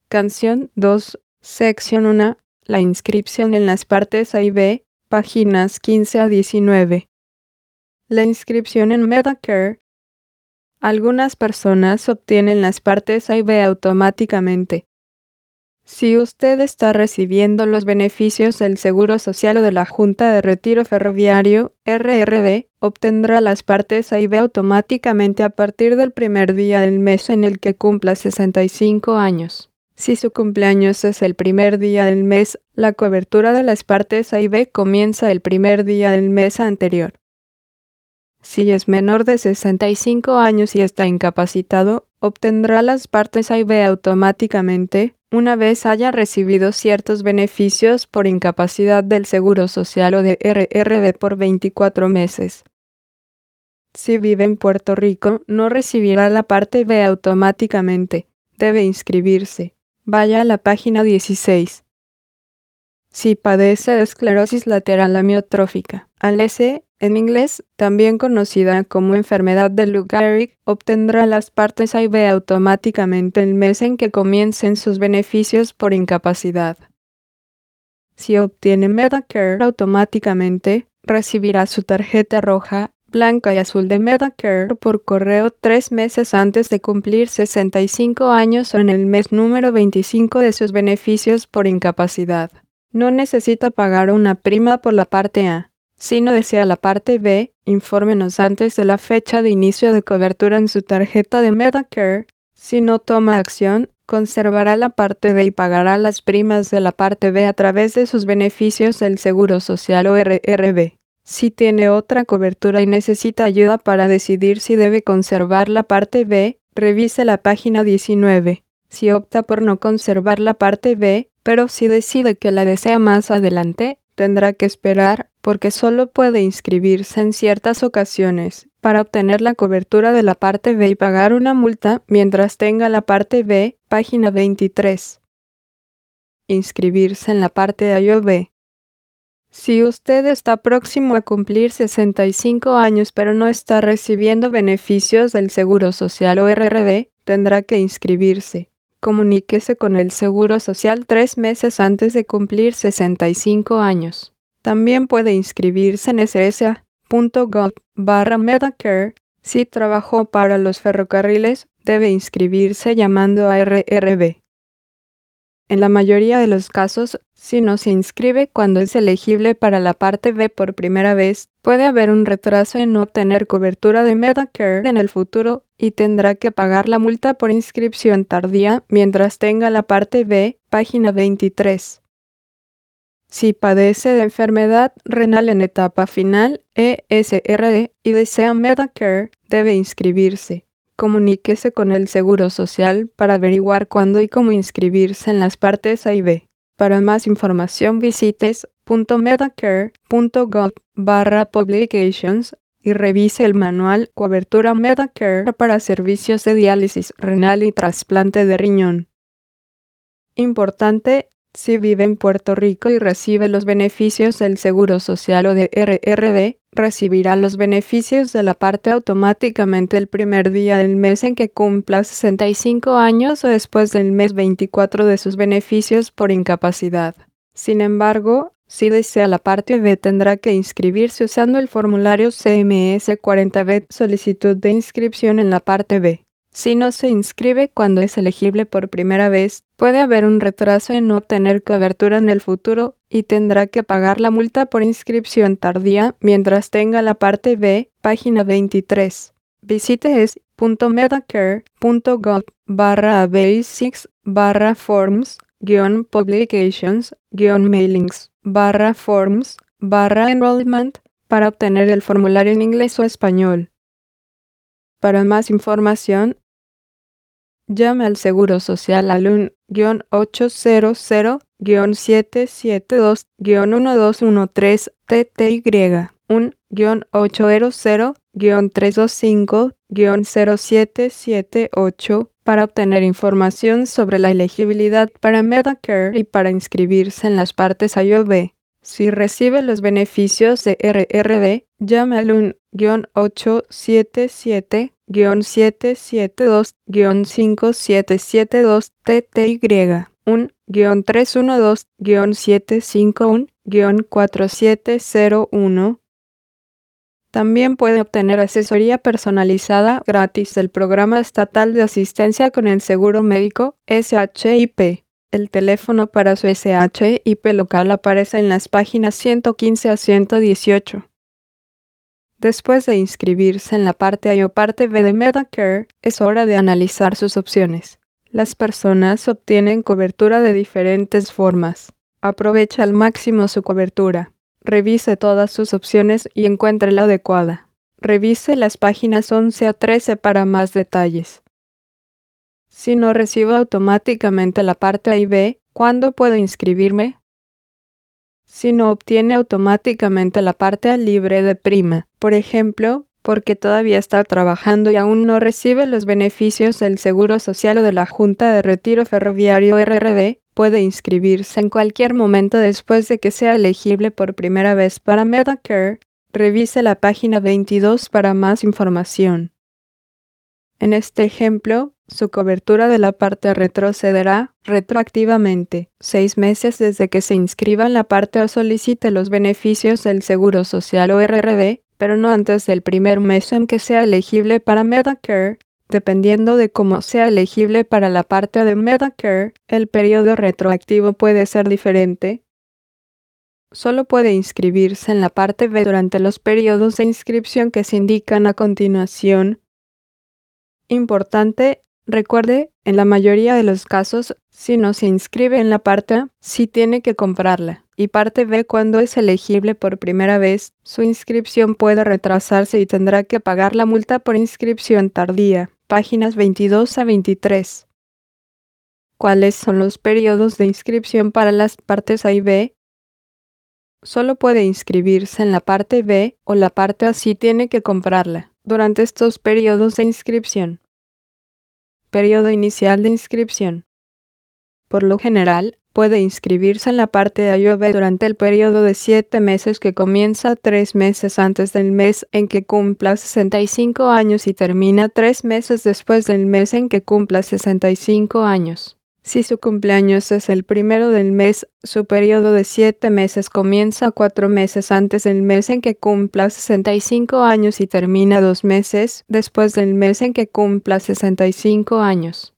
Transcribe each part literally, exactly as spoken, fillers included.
Canción dos, sección uno, la inscripción en las partes A y B, páginas quince a diecinueve. La inscripción en Medicare. Algunas personas obtienen las partes A y B automáticamente. Si usted está recibiendo los beneficios del Seguro Social o de la Junta de Retiro Ferroviario, R R B, obtendrá las partes A y B automáticamente a partir del primer día del mes en el que cumpla sesenta y cinco años. Si su cumpleaños es el primer día del mes, la cobertura de las partes A y B comienza el primer día del mes anterior. Si es menor de sesenta y cinco años y está incapacitado, obtendrá las partes A y B automáticamente una vez haya recibido ciertos beneficios por incapacidad del Seguro Social o de R R B por veinticuatro meses. Si vive en Puerto Rico, no recibirá la parte B automáticamente. Debe inscribirse. Vaya a la página dieciséis. Si padece de esclerosis lateral amiotrófica, A L S, en inglés, también conocida como enfermedad de Lou Gehrig, obtendrá las partes A y B automáticamente el mes en que comiencen sus beneficios por incapacidad. Si obtiene Medicare automáticamente, recibirá su tarjeta roja, blanca y azul de Medicare por correo tres meses antes de cumplir sesenta y cinco años o en el mes número veinticinco de sus beneficios por incapacidad. No necesita pagar una prima por la parte A. Si no desea la parte B, infórmenos antes de la fecha de inicio de cobertura en su tarjeta de Medicare. Si no toma acción, conservará la parte B y pagará las primas de la parte B a través de sus beneficios del Seguro Social o R R B. Si tiene otra cobertura y necesita ayuda para decidir si debe conservar la parte B, revise la página diecinueve. Si opta por no conservar la parte B, pero si decide que la desea más adelante, tendrá que esperar, porque solo puede inscribirse en ciertas ocasiones para obtener la cobertura de la parte B y pagar una multa mientras tenga la parte B, página veintitrés. Inscribirse en la parte A o B. Si usted está próximo a cumplir sesenta y cinco años pero no está recibiendo beneficios del Seguro Social o R R B, tendrá que inscribirse. Comuníquese con el Seguro Social tres meses antes de cumplir sesenta y cinco años. También puede inscribirse en s s a punto gov barra Medicare. Si trabajó para los ferrocarriles, debe inscribirse llamando a R R B. En la mayoría de los casos, si no se inscribe cuando es elegible para la parte B por primera vez, puede haber un retraso en no obtener cobertura de Medicare en el futuro y tendrá que pagar la multa por inscripción tardía mientras tenga la parte B, página veintitrés. Si padece de enfermedad renal en etapa final, E S R D, y desea Medicare, debe inscribirse. Comuníquese con el Seguro Social para averiguar cuándo y cómo inscribirse en las partes A y B. Para más información visite s punto medicare punto gov barra publications y revise el manual Cobertura Medicare para servicios de diálisis renal y trasplante de riñón. Importante, si vive en Puerto Rico y recibe los beneficios del Seguro Social o de R R B, recibirá los beneficios de la parte automáticamente el primer día del mes en que cumpla sesenta y cinco años o después del mes veinticuatro de sus beneficios por incapacidad. Sin embargo, si desea la parte B, tendrá que inscribirse usando el formulario C M S cuarenta B, solicitud de inscripción en la parte B. Si no se inscribe cuando es elegible por primera vez, puede haber un retraso en no obtener cobertura en el futuro y tendrá que pagar la multa por inscripción tardía mientras tenga la parte B, página veintitrés. Visite s punto medicare punto gov barra basics barra forms guion publications guion mailings barra forms barra enrollment para obtener el formulario en inglés o español. Para más información, llame al Seguro Social al uno ocho cero cero siete siete dos uno dos uno tres T T Y, uno ocho cero cero tres dos cinco cero siete siete ocho para obtener información sobre la elegibilidad para Medicare y para inscribirse en las partes A y B. Si recibe los beneficios de R R B, llame al uno ocho siete siete siete siete dos cinco siete siete dos T T Y uno tres uno dos siete cinco uno cuatro siete cero uno. También puede obtener asesoría personalizada gratis del Programa Estatal de Asistencia con el Seguro Médico, S H I P. El teléfono para su S H I P local aparece en las páginas ciento quince a ciento dieciocho. Después de inscribirse en la parte A o parte B de Medicare, es hora de analizar sus opciones. Las personas obtienen cobertura de diferentes formas. Aprovecha al máximo su cobertura. Revise todas sus opciones y encuentre la adecuada. Revise las páginas once a trece para más detalles. Si no recibo automáticamente la parte A y B, ¿cuándo puedo inscribirme? Si no obtiene automáticamente la parte A libre de prima, por ejemplo, porque todavía está trabajando y aún no recibe los beneficios del Seguro Social o de la Junta de Retiro Ferroviario R R B, puede inscribirse en cualquier momento después de que sea elegible por primera vez para Medicare. Revise la página veintidós para más información. En este ejemplo, su cobertura de la parte A retrocederá retroactivamente seis meses desde que se inscriba en la parte A o solicite los beneficios del Seguro Social o R R B, pero no antes del primer mes en que sea elegible para Medicare. Dependiendo de cómo sea elegible para la parte A de Medicare, el periodo retroactivo puede ser diferente. Solo puede inscribirse en la parte B durante los periodos de inscripción que se indican a continuación. Importante, recuerde, en la mayoría de los casos, si no se inscribe en la parte A, sí tiene que comprarla. Y parte B, cuando es elegible por primera vez, su inscripción puede retrasarse y tendrá que pagar la multa por inscripción tardía. Páginas veintidós a veintitrés. ¿Cuáles son los periodos de inscripción para las partes A y B? Solo puede inscribirse en la parte B o la parte A si tiene que comprarla durante estos periodos de inscripción. Periodo inicial de inscripción. Por lo general, puede inscribirse en la parte A y B durante el periodo de siete meses que comienza tres meses antes del mes en que cumpla sesenta y cinco años y termina tres meses después del mes en que cumpla sesenta y cinco años. Si su cumpleaños es el primero del mes, su periodo de siete meses comienza cuatro meses antes del mes en que cumpla sesenta y cinco años y termina dos meses después del mes en que cumpla sesenta y cinco años.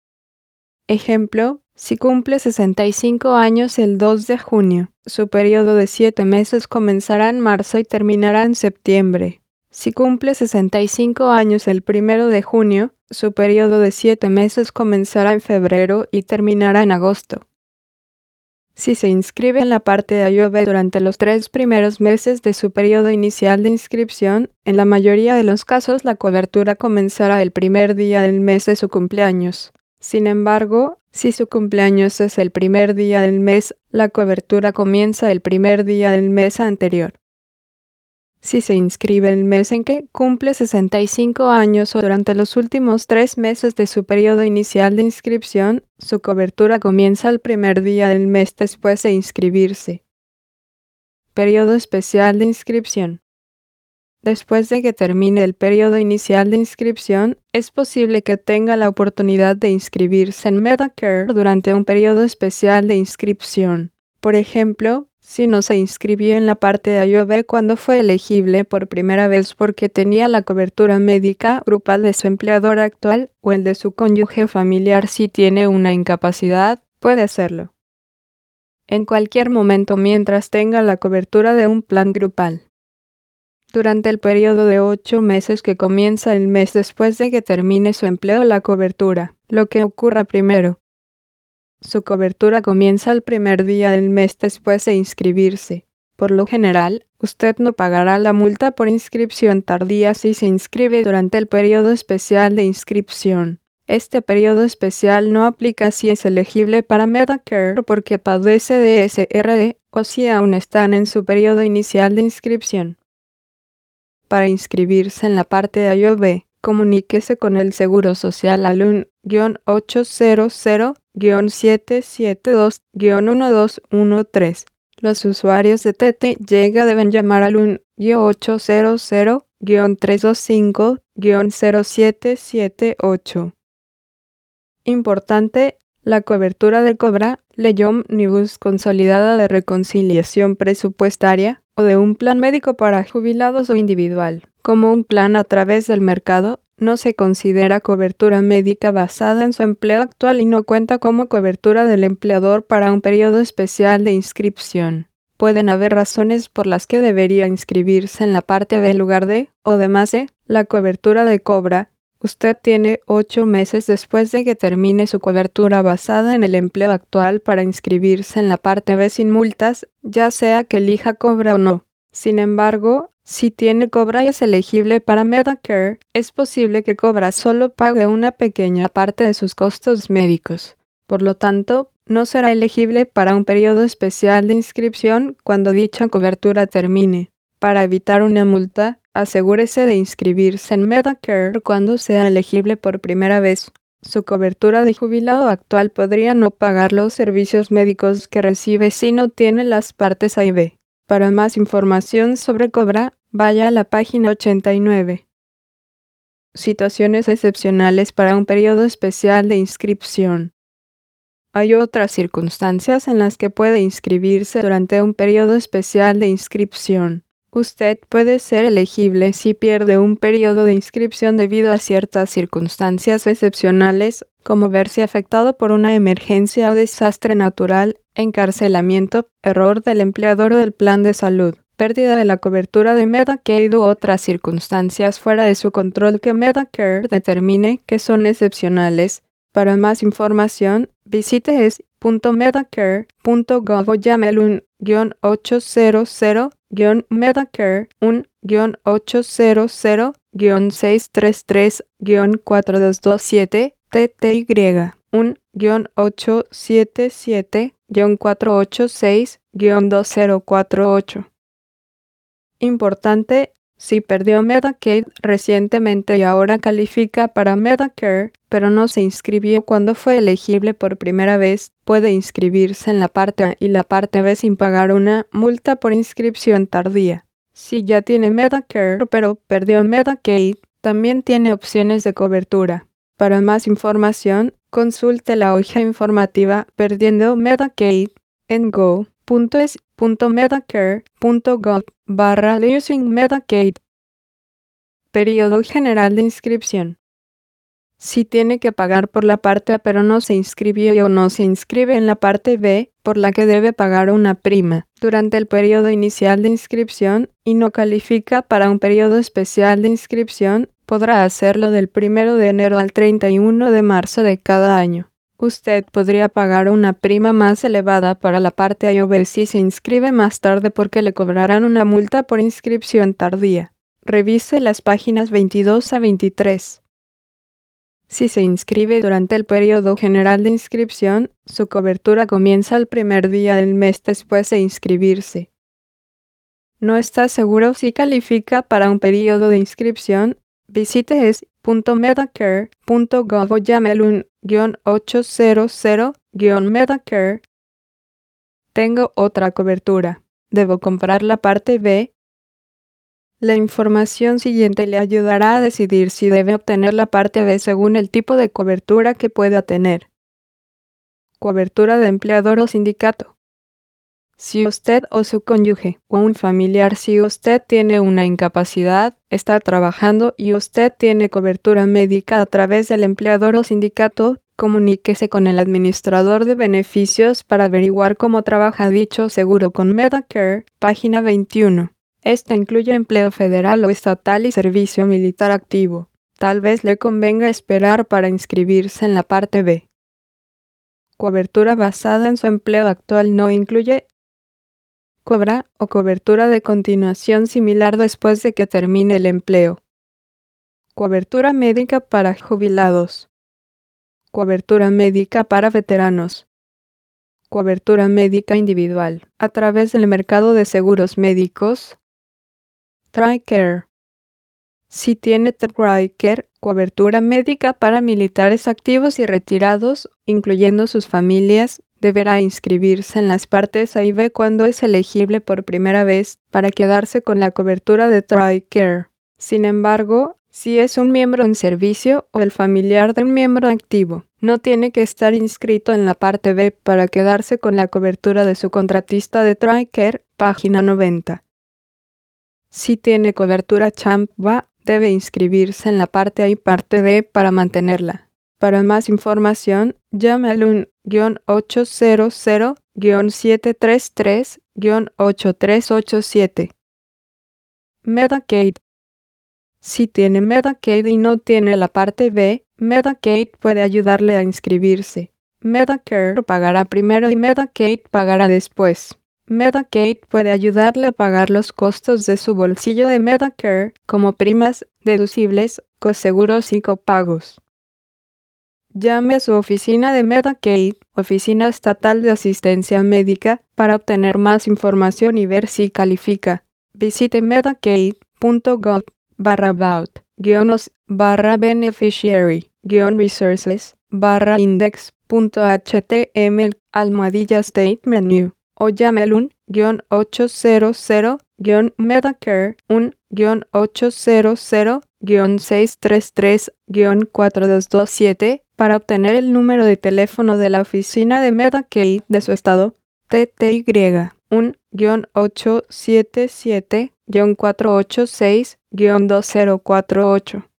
Ejemplo, si cumple sesenta y cinco años el dos de junio, su periodo de siete meses comenzará en marzo y terminará en septiembre. Si cumple sesenta y cinco años el primero de junio, su periodo de siete meses comenzará en febrero y terminará en agosto. Si se inscribe en la parte A y B durante los tres primeros meses de su periodo inicial de inscripción, en la mayoría de los casos la cobertura comenzará el primer día del mes de su cumpleaños. Sin embargo, si su cumpleaños es el primer día del mes, la cobertura comienza el primer día del mes anterior. Si se inscribe el mes en que cumple sesenta y cinco años o durante los últimos tres meses de su periodo inicial de inscripción, su cobertura comienza el primer día del mes después de inscribirse. Periodo especial de inscripción. Después de que termine el periodo inicial de inscripción, es posible que tenga la oportunidad de inscribirse en Medicare durante un periodo especial de inscripción. Por ejemplo, si no se inscribió en la parte A y B cuando fue elegible por primera vez porque tenía la cobertura médica grupal de su empleador actual o el de su cónyuge familiar si tiene una incapacidad, puede hacerlo en cualquier momento mientras tenga la cobertura de un plan grupal. Durante el periodo de ocho meses que comienza el mes después de que termine su empleo la cobertura, lo que ocurra primero. Su cobertura comienza el primer día del mes después de inscribirse. Por lo general, usted no pagará la multa por inscripción tardía si se inscribe durante el periodo especial de inscripción. Este periodo especial no aplica si es elegible para Medicare porque padece de S R D o si aún están en su periodo inicial de inscripción. Para inscribirse en la parte A y B, comuníquese con el Seguro Social al uno ocho cero cero siete siete dos uno dos uno tres. Los usuarios de T T Y deben llamar al uno ocho cero cero tres dos cinco cero siete siete ocho. Importante, la cobertura de Cobra, Ley Omnibus Consolidada de Reconciliación Presupuestaria, o de un plan médico para jubilados o individual, como un plan a través del mercado, no se considera cobertura médica basada en su empleo actual y no cuenta como cobertura del empleador para un periodo especial de inscripción. Pueden haber razones por las que debería inscribirse en la parte B en lugar de, o además de, la cobertura de Cobra. Usted tiene ocho meses después de que termine su cobertura basada en el empleo actual para inscribirse en la parte B sin multas, ya sea que elija Cobra o no. Sin embargo, si tiene Cobra y es elegible para Medicare, es posible que Cobra solo pague una pequeña parte de sus costos médicos. Por lo tanto, no será elegible para un periodo especial de inscripción cuando dicha cobertura termine. Para evitar una multa, asegúrese de inscribirse en Medicare cuando sea elegible por primera vez. Su cobertura de jubilado actual podría no pagar los servicios médicos que recibe si no tiene las partes A y B. Para más información sobre Cobra, vaya a la página ochenta y nueve. Situaciones excepcionales para un periodo especial de inscripción. Hay otras circunstancias en las que puede inscribirse durante un periodo especial de inscripción. Usted puede ser elegible si pierde un periodo de inscripción debido a ciertas circunstancias excepcionales, como verse afectado por una emergencia o desastre natural, encarcelamiento, error del empleador o del plan de salud, pérdida de la cobertura de Medicaid u otras circunstancias fuera de su control que Medicare determine que son excepcionales. Para más información, visite es punto medicare punto gov o llame al uno ochocientos Medicare uno ochocientos seis tres tres cuatro dos dos siete T T Y uno ocho siete siete cuatro ocho seis dos cero cuatro ocho. Importante, si perdió Medicaid recientemente y ahora califica para Medicare, pero no se inscribió cuando fue elegible por primera vez, puede inscribirse en la parte A y la parte B sin pagar una multa por inscripción tardía. Si ya tiene Medicare pero perdió Medicaid, también tiene opciones de cobertura. Para más información, consulte la hoja informativa Perdiendo Medicaid en go punto es punto medicare punto gov barra Losing Medicaid. Periodo general de inscripción. Si tiene que pagar por la parte A pero no se inscribió o no se inscribe en la parte B, por la que debe pagar una prima durante el periodo inicial de inscripción y no califica para un periodo especial de inscripción, podrá hacerlo del primero de enero al treinta y uno de marzo de cada año. Usted podría pagar una prima más elevada para la parte A o B si se inscribe más tarde porque le cobrarán una multa por inscripción tardía. Revise las páginas veintidós a veintitrés. Si se inscribe durante el periodo general de inscripción, su cobertura comienza el primer día del mes después de inscribirse. ¿No está seguro si califica para un periodo de inscripción? Visite es punto medicare punto gov o llame al uno ochocientos Medicare. Tengo otra cobertura. ¿Debo comprar la parte B? La información siguiente le ayudará a decidir si debe obtener la parte B según el tipo de cobertura que pueda tener. Cobertura de empleador o sindicato. Si usted o su cónyuge o un familiar, si usted tiene una incapacidad, está trabajando y usted tiene cobertura médica a través del empleador o sindicato, comuníquese con el administrador de beneficios para averiguar cómo trabaja dicho seguro con Medicare, página veintiuno. Este incluye empleo federal o estatal y servicio militar activo. Tal vez le convenga esperar para inscribirse en la parte B. Cobertura basada en su empleo actual no incluye Cobra o cobertura de continuación similar después de que termine el empleo. Cobertura médica para jubilados. Cobertura médica para veteranos. Cobertura médica individual a través del mercado de seguros médicos. TRICARE. Si tiene TRICARE, cobertura médica para militares activos y retirados, incluyendo sus familias, deberá inscribirse en las partes A y B cuando es elegible por primera vez para quedarse con la cobertura de TRICARE. Sin embargo, Si es un miembro en servicio o el familiar de un miembro activo, no tiene que estar inscrito en la parte B para quedarse con la cobertura de su contratista de TRICARE, página noventa. Si tiene cobertura CHAMPBA, debe inscribirse en la parte A y parte B para mantenerla. Para más información, llame al uno ochocientos siete tres tres ocho tres ocho siete. Medicaid. Si tiene Medicaid y no tiene la parte B, Medicaid puede ayudarle a inscribirse. Medicare pagará primero y Medicaid pagará después. Medicaid puede ayudarle a pagar los costos de su bolsillo de Medicare, como primas, deducibles, coseguros y copagos. Llame a su oficina de Medicaid, Oficina Estatal de Asistencia Médica, para obtener más información y ver si califica. Visite medicaid punto gov barra about, guionos, barra beneficiary, guion resources, barra index.html, almohadilla state menu, o llame al uno ochocientos Medicare uno ochocientos seis tres tres cuatro dos dos siete para obtener el número de teléfono de la oficina de Medicaid de su estado. T T Y uno ocho siete siete cuatro ocho seis dos cero cuatro ocho.